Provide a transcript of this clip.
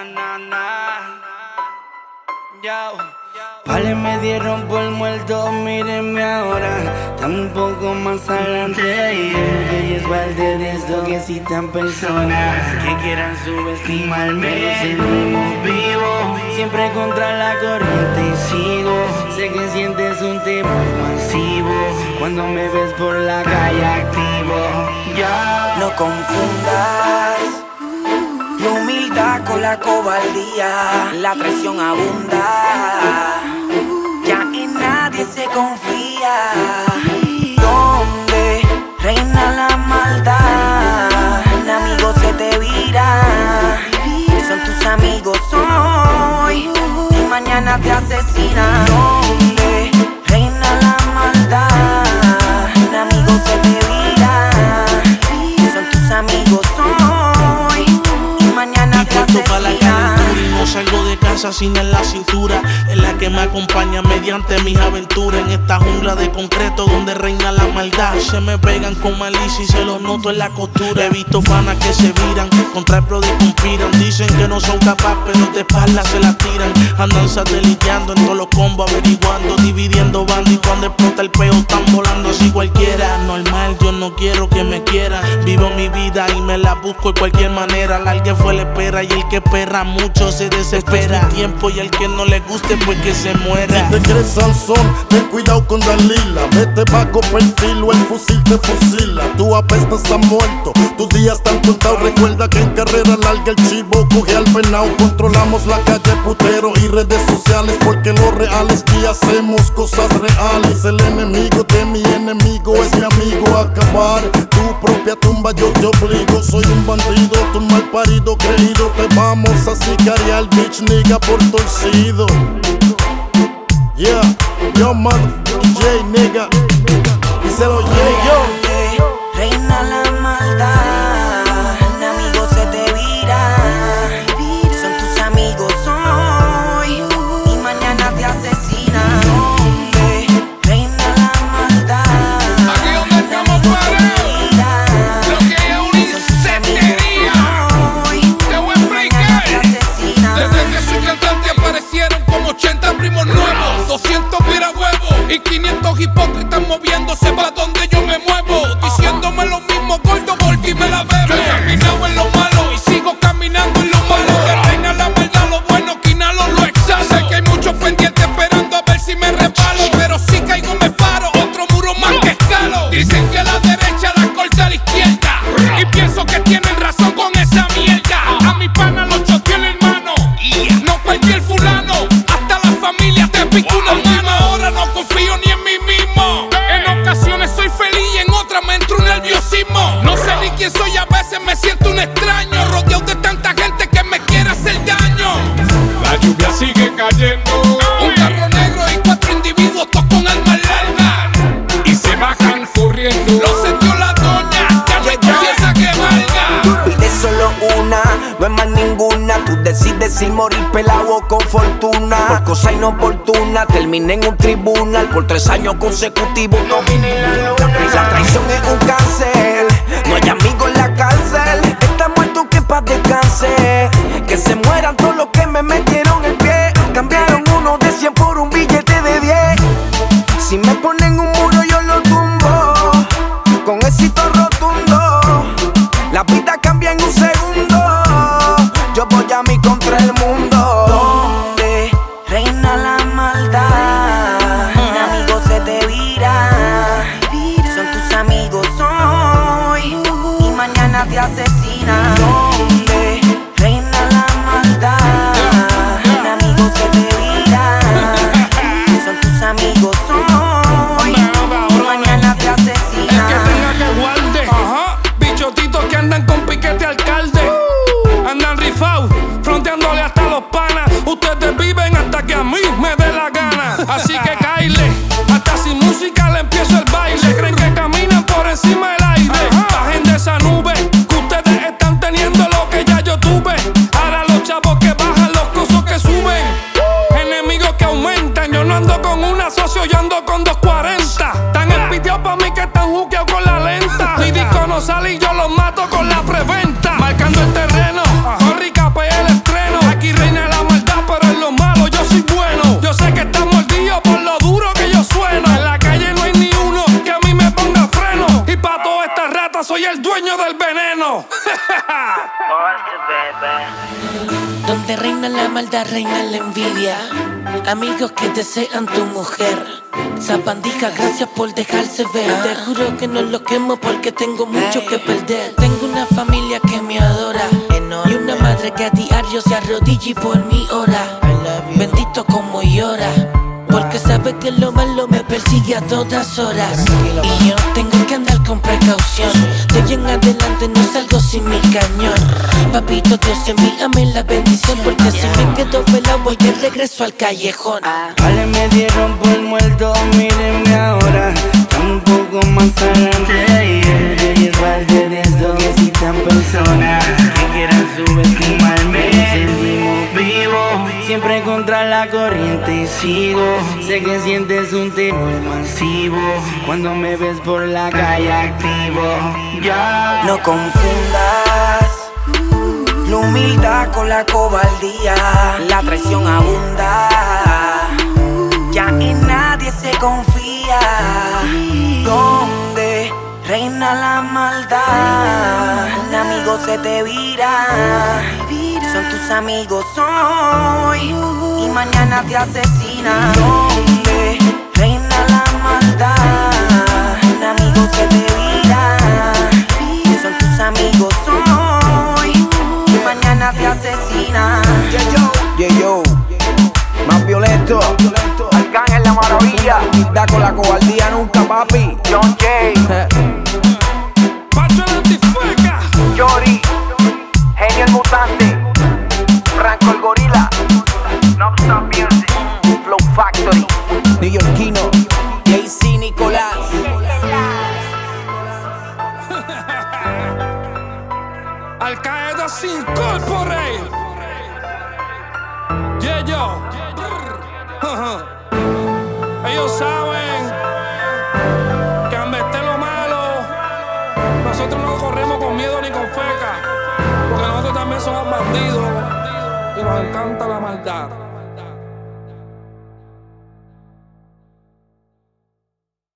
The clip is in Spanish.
Vale, me dieron por muerto, mírenme ahora. Estamos un poco más adelante. Y es parte de esto que citan personas que quieran subestimarme. Pero seguimos vivos, siempre contra la corriente y sigo. Sé que sientes un temor masivo cuando me ves por la calle activo. No confundas la humildad con la cobardía. La traición abunda, ya en nadie se confía. Donde reina la maldad, un amigo se te vira. Son tus amigos hoy y mañana te asesinan. Donde reina la maldad, un amigo se te vira. Son tus amigos hoy y mañana te asesinan. No salgo de casa sin en la cintura, en la que me acompaña mediante mis aventuras. En esta jungla de concreto donde reina la maldad, se me pegan con malicia y se los noto en la costura. He visto panas que se viran, contra el brother conspiran. Dicen que no son capaces, pero de espaldas se la tiran. Andan sateliteando en todos los combos, averiguando, dividiendo bandas. Y cuando explota el peo están volando así cualquiera. Normal, yo no quiero que me quieran. Vivo mi vida y me la busco de cualquier manera. La que fue la espera y el que perra mucho se desespera. Tiempo y el que no le guste pues que se muera. Si te crees Sansón, ten cuidado con Dalila. Vete bajo perfil o el fusil te fusila. Tú apestas a muerto, tus días están contados. Recuerda que en carrera larga el chivo coge al venado. Controlamos la calle, putero y redes sociales, porque lo real es que hacemos cosas reales. El enemigo de mi enemigo es mi amigo. Acabar tu propia tumba yo te obligo. Soy un bandido, tú un mal parido creído. Te vamos a sicariar, bitch nigga, por torcido. Yeah, yo motherfucking J nigga. Díselo yo. Reina la maldad, un amigo se te vira. Son tus amigos hoy y mañana te asesinan. Reina la maldad, aquí donde estamos parados, lo que es una insectería. Te voy a explicar. Desde que soy cantante aparecieron como 80 primos nuevos, 200 virahuevos y 500 hipócritas moviéndose pa' donde yo me muevo, diciéndome lo mismo, gordo, porque me la bebo. Yo he caminado en lo malo y sigo caminando en lo malo. Que reina la maldad, lo bueno que inhalo lo exhalo. Sé que hay muchos pendientes esperando a ver si me reparo, pero si caigo me paro, otro muro más que escalo. Dicen que la derecha la corta a la izquierda y pienso que tienen razón con esa mierda. A mi pana lo choteó el hermano, no cualquier fulano, hasta la familia te pica una mano. Ahora no confío ni en mí mismo. En ocasiones soy feliz y en otras me entra un nerviosismo. No sé ni quién soy, a veces me siento un extraño, rodeado de tanta gente que me quiere hacer daño. La lluvia sigue cayendo, Un carro negro y 4 individuos, todos con armas largas, y se bajan corriendo. lo sentió la doña, ya no hay conciencia que valga. Pide solo una, no es más ninguna. Tú decides si morir pelado o con fortuna. Por cosa inoportuna terminé en un tribunal. Por 3 años consecutivos no vine en la luna. La traición es un cáncer, no hay amigos en la cárcel. Está muerto que paz descanse. Que se mueran todos los que me metieron el pie. Cambiaron uno de 100 por un billete de 10. Si me ponen un muro yo lo tumbo, con éxito rotundo. La vida cambia en un segundo. Yo voy a mí contra el mundo. Donde reina la maldad, un amigo se te vira. Son tus amigos hoy y mañana te asesinan. Donde reina la maldad, un amigo se te vira. Son tus amigos hoy y mañana te asesinan. El que tenga que guarde, bichotitos que andan con piquete alcalde, andan rifados, fronteándole hasta los panas. Ustedes viven hasta que a mí me dé la gana. Así que caile, hasta sin música le empiezo el baile. Creen que caminan por encima del aire. Bajen de esa nube, que ustedes están teniendo lo que ya yo tuve. Ahora los chavos que bajan, los cosos que suben. Enemigos que aumentan, yo no ando con una socio, yo ando con 240. Tan espiteados pa' mí que están juqueados con la lenta. Mi disco no sale y yo los mato con la preventa. Marcando el terreno, Corri capé el estreno. Aquí el dueño del veneno. Donde reina la maldad, reina la envidia. Amigos que desean tu mujer. Zapandija, gracias por dejarse ver. Te juro que no lo quemo porque tengo mucho que perder. Tengo una familia que me adora y una madre que a diario se arrodilla y por mi hora. Bendito como llora, porque sabe que lo malo me persigue a todas horas. Y yo tengo que andar con precaución. De hoy en adelante no salgo sin mi cañón. Papito Dios, envíame la bendición, porque si me quedo pelado voy de regreso al callejón. Vale, me dieron por muerto, mírenme ahora. Un poco más adelante. Y es parte de esto que citan personas que quieran subestimarme. Sentimos vivo, siempre contra la corriente y sigo. Sé que sientes un temor masivo cuando me ves por la calle activo. Ya no confundas la humildad con la cobardía. La traición abunda, ya en nadie se confía. Donde reina la maldad, un amigo se te vira. Son tus amigos hoy y mañana te asesinan. Donde reina la maldad, un amigo se te vira. Son tus amigos hoy y mañana te asesinan. Yo, más violento, Arcángel la maravilla. Da con la cobardía nunca, papi. John J. Pacho el antifueca. Yori, Genio el mutante, Franco el gorila, Nobstar Music, Flow Factory, New Yorkino, JC Nicolás. Al Qaeda sin corpore. Yeah, yo. Ellos saben que donde esté lo malo, nosotros no corremos con miedo ni con feca, porque nosotros también somos bandidos y nos encanta la maldad.